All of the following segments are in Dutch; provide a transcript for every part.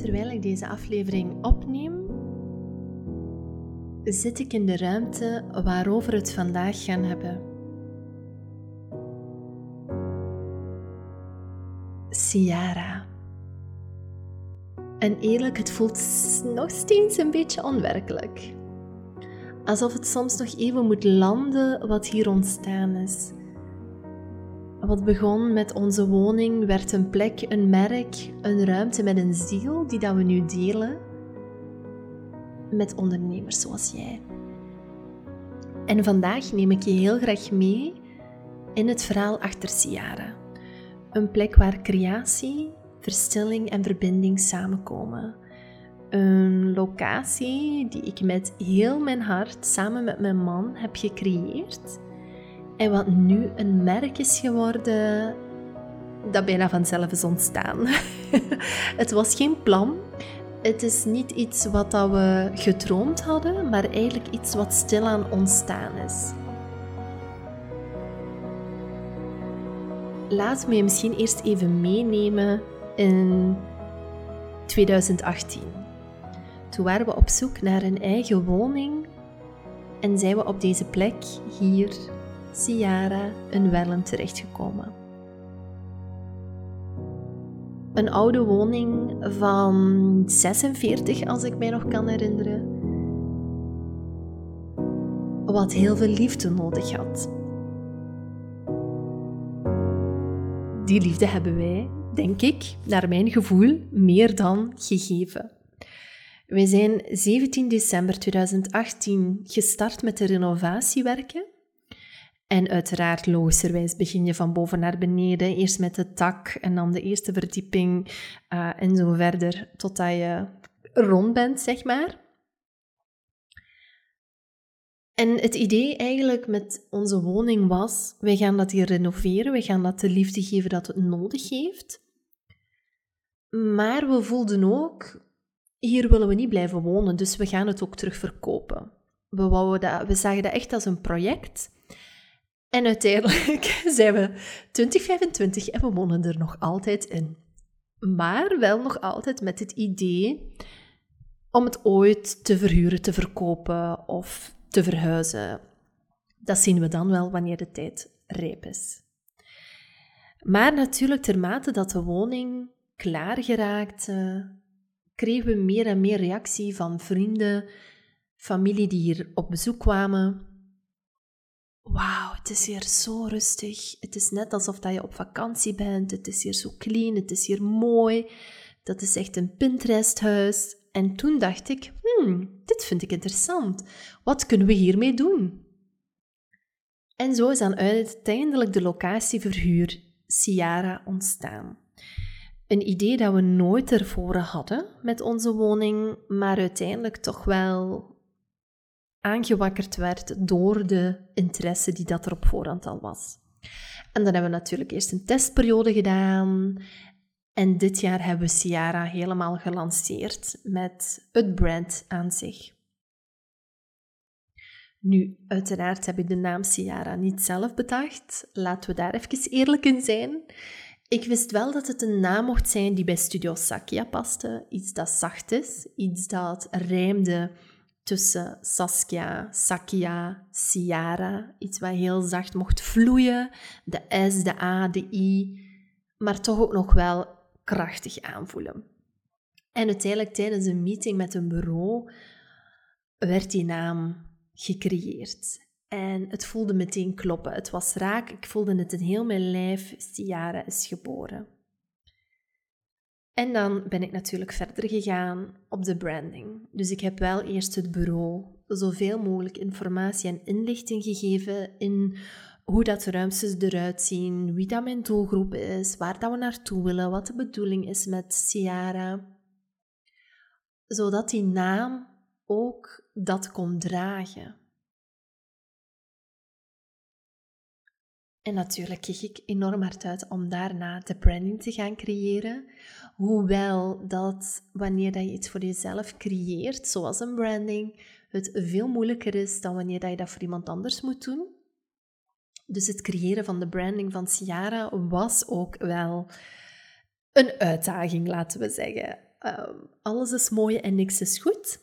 Terwijl ik deze aflevering opneem, zit ik in de ruimte waarover we het vandaag gaan hebben. Ciara. En eerlijk, het voelt nog steeds een beetje onwerkelijk. Alsof het soms nog even moet landen wat hier ontstaan is. Wat begon met onze woning werd een plek, een merk, een ruimte met een ziel die dat we nu delen met ondernemers zoals jij. En vandaag neem ik je heel graag mee in het verhaal achter Ciara. Een plek waar creatie, verstilling en verbinding samenkomen. Een locatie die ik met heel mijn hart samen met mijn man heb gecreëerd. En wat nu een merk is geworden dat bijna vanzelf is ontstaan. Het was geen plan. Het is niet iets wat we gedroomd hadden, maar eigenlijk iets wat stilaan ontstaan is. Laat me je misschien eerst even meenemen in 2018. Toen waren we op zoek naar een eigen woning en zijn we op deze plek hier, Ciara, in Wellem terechtgekomen. Een oude woning van 46, als ik mij nog kan herinneren, wat heel veel liefde nodig had. Die liefde hebben wij, denk ik, naar mijn gevoel, meer dan gegeven. Wij zijn 17 december 2018 gestart met de renovatiewerken. En uiteraard, logischerwijs, begin je van boven naar beneden. Eerst met de dak en dan de eerste verdieping en zo verder, totdat je rond bent, zeg maar. En het idee eigenlijk met onze woning was, wij gaan dat hier renoveren, we gaan dat de liefde geven dat het nodig heeft. Maar we voelden ook, hier willen we niet blijven wonen, dus we gaan het ook terug verkopen. We zagen dat echt als een project. En uiteindelijk zijn we 2025 en we wonen er nog altijd in. Maar wel nog altijd met het idee om het ooit te verhuren, te verkopen of te verhuizen. Dat zien we dan wel wanneer de tijd rijp is. Maar natuurlijk, naarmate dat de woning klaar geraakte, kregen we meer en meer reactie van vrienden, familie die hier op bezoek kwamen. Wauw, het is hier zo rustig. Het is net alsof dat je op vakantie bent. Het is hier zo clean, het is hier mooi. Dat is echt een Pinterest-huis. En toen dacht ik, dit vind ik interessant. Wat kunnen we hiermee doen? En zo is dan uiteindelijk de locatieverhuur Ciara ontstaan. Een idee dat we nooit ervoor hadden met onze woning, maar uiteindelijk toch wel aangewakkerd werd door de interesse die dat er op voorhand al was. En dan hebben we natuurlijk eerst een testperiode gedaan. En dit jaar hebben we Ciara helemaal gelanceerd met het brand aan zich. Nu, uiteraard heb ik de naam Ciara niet zelf bedacht. Laten we daar even eerlijk in zijn. Ik wist wel dat het een naam mocht zijn die bij Studio Sakia paste. Iets dat zacht is, iets dat rijmde tussen Saskia, Sakia, Ciara. Iets wat heel zacht mocht vloeien. De S, de A, de I. Maar toch ook nog wel krachtig aanvoelen. En uiteindelijk tijdens een meeting met een bureau werd die naam gecreëerd. En het voelde meteen kloppen. Het was raak. Ik voelde het in heel mijn lijf. Ciara is geboren. En dan ben ik natuurlijk verder gegaan op de branding. Dus ik heb wel eerst het bureau zoveel mogelijk informatie en inlichting gegeven in hoe dat de ruimtes eruit zien, wie dat mijn doelgroep is, waar dat we naartoe willen, wat de bedoeling is met Ciara. Zodat die naam ook dat kon dragen. En natuurlijk keek ik enorm hard uit om daarna de branding te gaan creëren. Hoewel dat wanneer dat je iets voor jezelf creëert, zoals een branding, het veel moeilijker is dan wanneer dat je dat voor iemand anders moet doen. Dus het creëren van de branding van Ciara was ook wel een uitdaging, laten we zeggen. alles is mooi en niks is goed.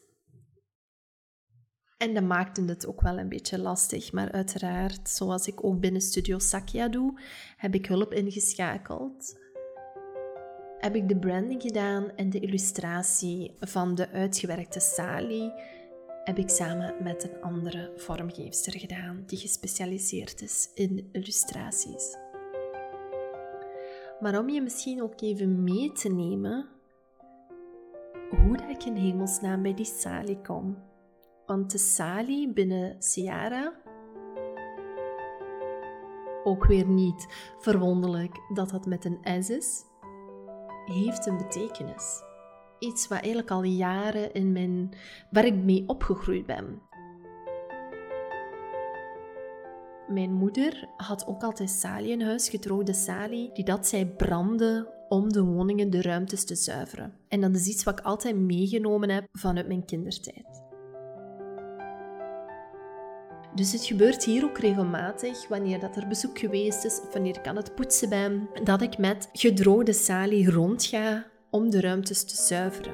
En dat maakte het ook wel een beetje lastig. Maar uiteraard, zoals ik ook binnen Studio Sakya doe, heb ik hulp ingeschakeld. Heb ik de branding gedaan en de illustratie van de uitgewerkte salie heb ik samen met een andere vormgeefster gedaan die gespecialiseerd is in illustraties. Maar om je misschien ook even mee te nemen hoe dat ik in hemelsnaam bij die salie kom. Want de salie binnen Ciara, ook weer niet verwonderlijk dat dat met een S is, heeft een betekenis. Iets wat eigenlijk al jaren waar ik mee opgegroeid ben. Mijn moeder had ook altijd salie in huis, gedroogde salie, die dat zij brandde om de woningen, de ruimtes te zuiveren. En dat is iets wat ik altijd meegenomen heb vanuit mijn kindertijd. Dus het gebeurt hier ook regelmatig, wanneer dat er bezoek geweest is of wanneer ik aan het poetsen ben, dat ik met gedroogde salie rondga om de ruimtes te zuiveren.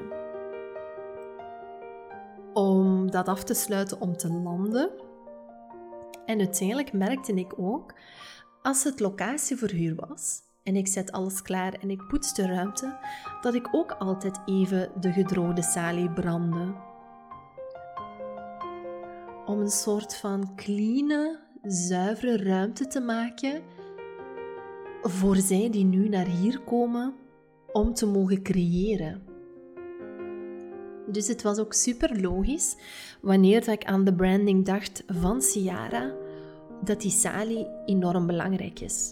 Om dat af te sluiten, om te landen. En uiteindelijk merkte ik ook, als het locatieverhuur was en ik zet alles klaar en ik poets de ruimte, dat ik ook altijd even de gedroogde salie brandde. Om een soort van clean, zuivere ruimte te maken voor zij die nu naar hier komen om te mogen creëren. Dus het was ook super logisch, wanneer ik aan de branding dacht van Ciara, dat die salie enorm belangrijk is.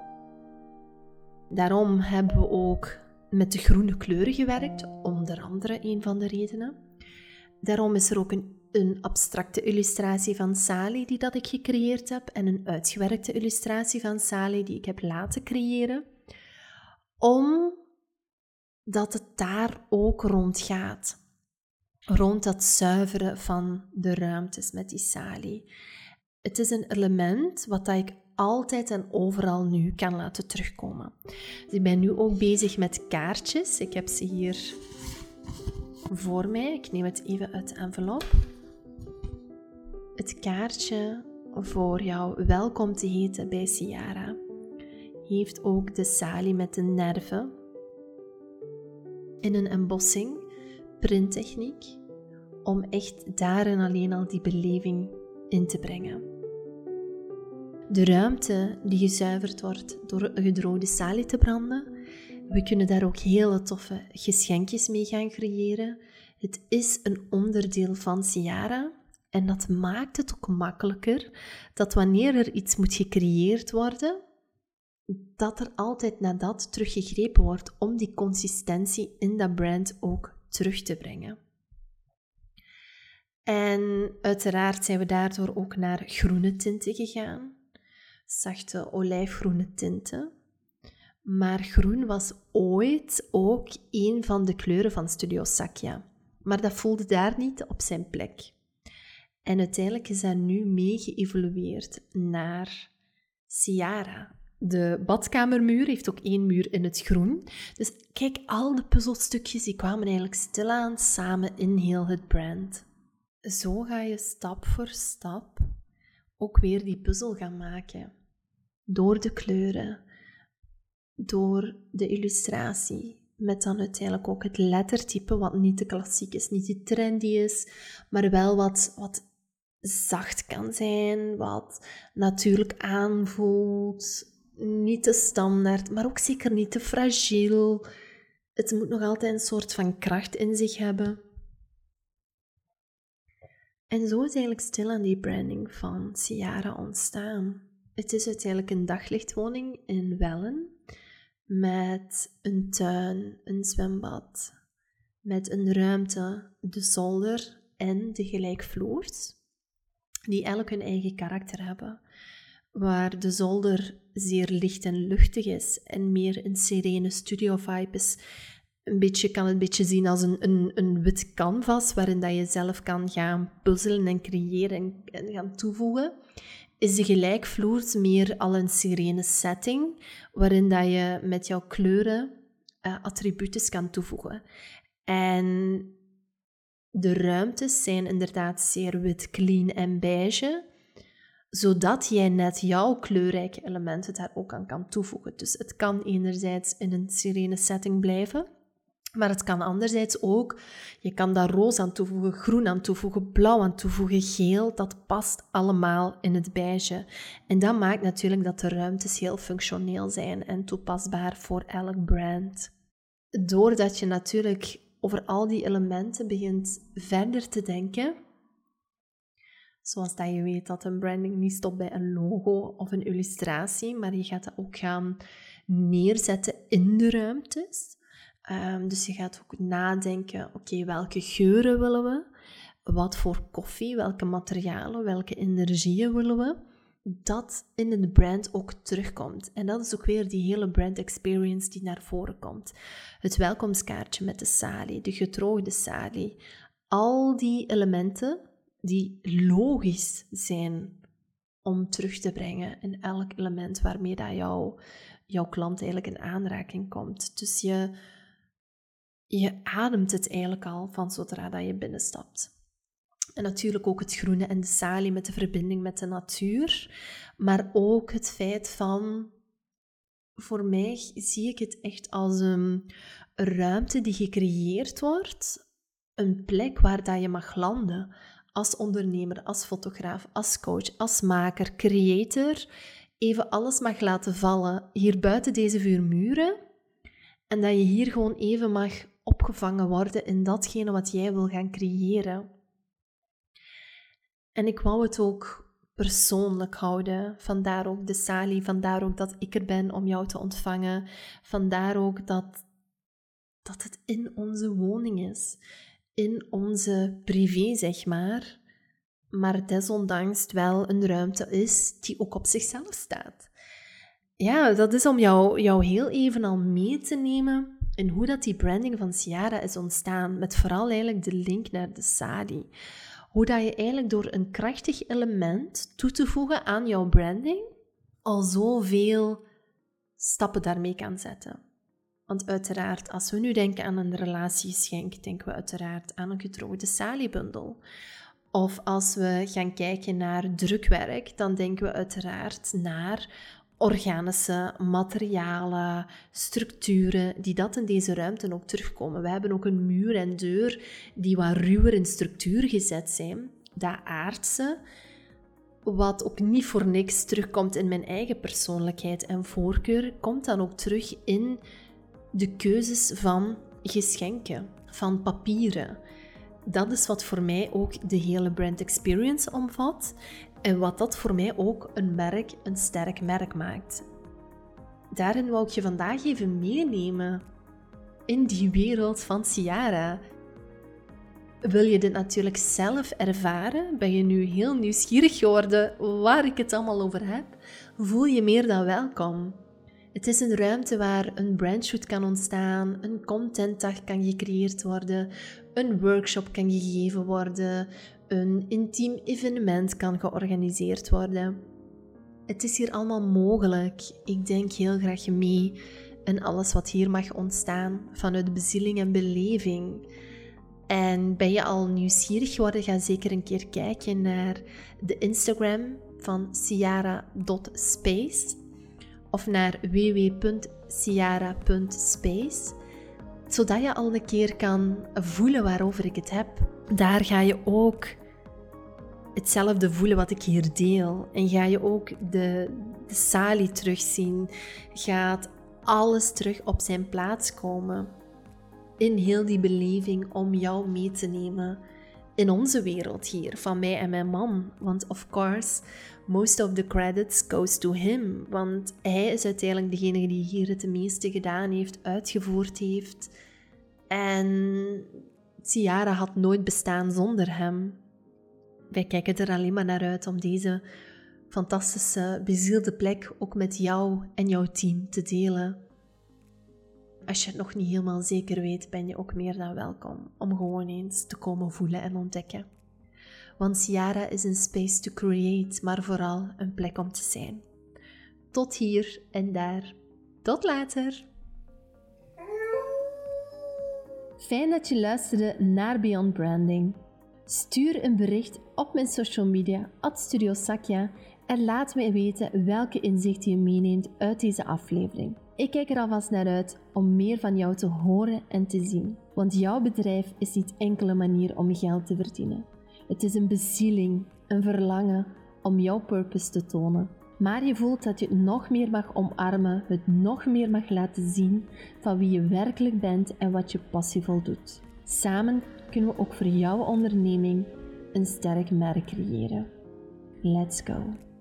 Daarom hebben we ook met de groene kleuren gewerkt, onder andere een van de redenen. Daarom is er ook een abstracte illustratie van salie die dat ik gecreëerd heb en een uitgewerkte illustratie van salie die ik heb laten creëren. Omdat het daar ook rond gaat. Rond dat zuiveren van de ruimtes met die salie. Het is een element wat ik altijd en overal nu kan laten terugkomen. Dus ik ben nu ook bezig met kaartjes. Ik heb ze hier voor mij. Ik neem het even uit de envelop. Het kaartje voor jou welkom te heten bij Ciara heeft ook de salie met de nerven in een embossing, printtechniek, om echt daar en alleen al die beleving in te brengen. De ruimte die gezuiverd wordt door een gedroogde salie te branden, we kunnen daar ook hele toffe geschenkjes mee gaan creëren. Het is een onderdeel van Ciara en dat maakt het ook makkelijker dat wanneer er iets moet gecreëerd worden, dat er altijd naar dat teruggegrepen wordt om die consistentie in dat brand ook terug te brengen. En uiteraard zijn we daardoor ook naar groene tinten gegaan. Zachte olijfgroene tinten. Maar groen was ooit ook een van de kleuren van Studio Sakya. Maar dat voelde daar niet op zijn plek. En uiteindelijk is dat nu mee geëvolueerd naar Ciara. De badkamermuur heeft ook 1 muur in het groen. Dus kijk, al de puzzelstukjes die kwamen eigenlijk stilaan samen in heel het brand. Zo ga je stap voor stap ook weer die puzzel gaan maken. Door de kleuren, door de illustratie, met dan uiteindelijk ook het lettertype, wat niet te klassiek is, niet te trendy is, maar wel wat zacht kan zijn, wat natuurlijk aanvoelt, niet te standaard, maar ook zeker niet te fragiel. Het moet nog altijd een soort van kracht in zich hebben. En zo is eigenlijk stilaan die branding van Ciara ontstaan. Het is uiteindelijk een daglichtwoning in Wellen, met een tuin, een zwembad, met een ruimte, de zolder en de gelijkvloers, die elk hun eigen karakter hebben. Waar de zolder zeer licht en luchtig is en meer een serene studio-vibe is. Kan het een beetje zien als een wit canvas waarin dat je zelf kan gaan puzzelen en creëren en gaan toevoegen. Is de gelijkvloers meer al een serene setting waarin dat je met jouw kleuren attributen kan toevoegen. En de ruimtes zijn inderdaad zeer wit, clean en beige, zodat jij net jouw kleurrijke elementen daar ook aan kan toevoegen. Dus het kan enerzijds in een serene setting blijven, maar het kan anderzijds ook, je kan daar roze aan toevoegen, groen aan toevoegen, blauw aan toevoegen, geel, dat past allemaal in het beige. En dat maakt natuurlijk dat de ruimtes heel functioneel zijn en toepasbaar voor elk brand. Doordat je natuurlijk over al die elementen begint verder te denken, zoals dat je weet dat een branding niet stopt bij een logo of een illustratie, maar je gaat dat ook gaan neerzetten in de ruimtes. Dus je gaat ook nadenken, oké, welke geuren willen we? Wat voor koffie, welke materialen, welke energieën willen we? Dat in de brand ook terugkomt. En dat is ook weer die hele brand experience die naar voren komt. Het welkomstkaartje met de salie, de gedroogde salie. Al die elementen die logisch zijn om terug te brengen in elk element waarmee dat jouw klant eigenlijk in aanraking komt. Dus je ademt het eigenlijk al van zodra dat je binnenstapt. En natuurlijk ook het groene en de salie met de verbinding met de natuur. Maar ook het feit van, voor mij zie ik het echt als een ruimte die gecreëerd wordt. Een plek waar dat je mag landen. Als ondernemer, als fotograaf, als coach, als maker, creator. Even alles mag laten vallen hier buiten deze 4 muren. En dat je hier gewoon even mag opgevangen worden in datgene wat jij wil gaan creëren. En ik wou het ook persoonlijk houden. Vandaar ook de salie, vandaar ook dat ik er ben om jou te ontvangen. Vandaar ook dat het in onze woning is. In onze privé, zeg maar. Maar desondanks wel een ruimte is die ook op zichzelf staat. Ja, dat is om jou heel even al mee te nemen in hoe dat die branding van Ciara is ontstaan. Met vooral eigenlijk de link naar de salie. Hoe dat je eigenlijk door een krachtig element toe te voegen aan jouw branding al zoveel stappen daarmee kan zetten. Want uiteraard, als we nu denken aan een relatieschenk, denken we uiteraard aan een gedroogde saliebundel. Of als we gaan kijken naar drukwerk, dan denken we uiteraard naar organische materialen, structuren, die dat in deze ruimte ook terugkomen. We hebben ook een muur en deur die wat ruwer in structuur gezet zijn. Dat aardse, wat ook niet voor niks terugkomt in mijn eigen persoonlijkheid en voorkeur, komt dan ook terug in de keuzes van geschenken, van papieren. Dat is wat voor mij ook de hele brand experience omvat en wat dat voor mij ook een sterk merk maakt. Daarin wou ik je vandaag even meenemen in die wereld van Ciara. Wil je dit natuurlijk zelf ervaren? Ben je nu heel nieuwsgierig geworden waar ik het allemaal over heb? Voel je meer dan welkom. Het is een ruimte waar een brandshoot kan ontstaan, een contentdag kan gecreëerd worden, een workshop kan gegeven worden, een intiem evenement kan georganiseerd worden. Het is hier allemaal mogelijk. Ik denk heel graag mee in alles wat hier mag ontstaan vanuit bezieling en beleving. En ben je al nieuwsgierig geworden, ga zeker een keer kijken naar de Instagram van ciara.space of naar www.ciara.space, zodat je al een keer kan voelen waarover ik het heb. Daar ga je ook hetzelfde voelen wat ik hier deel. En ga je ook de salie terugzien. Gaat alles terug op zijn plaats komen. In heel die beleving om jou mee te nemen in onze wereld hier, van mij en mijn man. Want of course, most of the credits goes to him. Want hij is uiteindelijk degene die hier het meeste gedaan heeft, uitgevoerd heeft. En Ciara had nooit bestaan zonder hem. Wij kijken er alleen maar naar uit om deze fantastische, bezielde plek ook met jou en jouw team te delen. Als je het nog niet helemaal zeker weet, ben je ook meer dan welkom om gewoon eens te komen voelen en ontdekken. Want Ciara is een space to create, maar vooral een plek om te zijn. Tot hier en daar. Tot later! Fijn dat je luisterde naar Beyond Branding. Stuur een bericht op mijn social media @studiosakja en laat mij weten welke inzichten je meeneemt uit deze aflevering. Ik kijk er alvast naar uit om meer van jou te horen en te zien. Want jouw bedrijf is niet enkel een manier om geld te verdienen. Het is een bezieling, een verlangen om jouw purpose te tonen. Maar je voelt dat je het nog meer mag omarmen, het nog meer mag laten zien van wie je werkelijk bent en wat je passievol doet. Samen kunnen we ook voor jouw onderneming een sterk merk creëren. Let's go!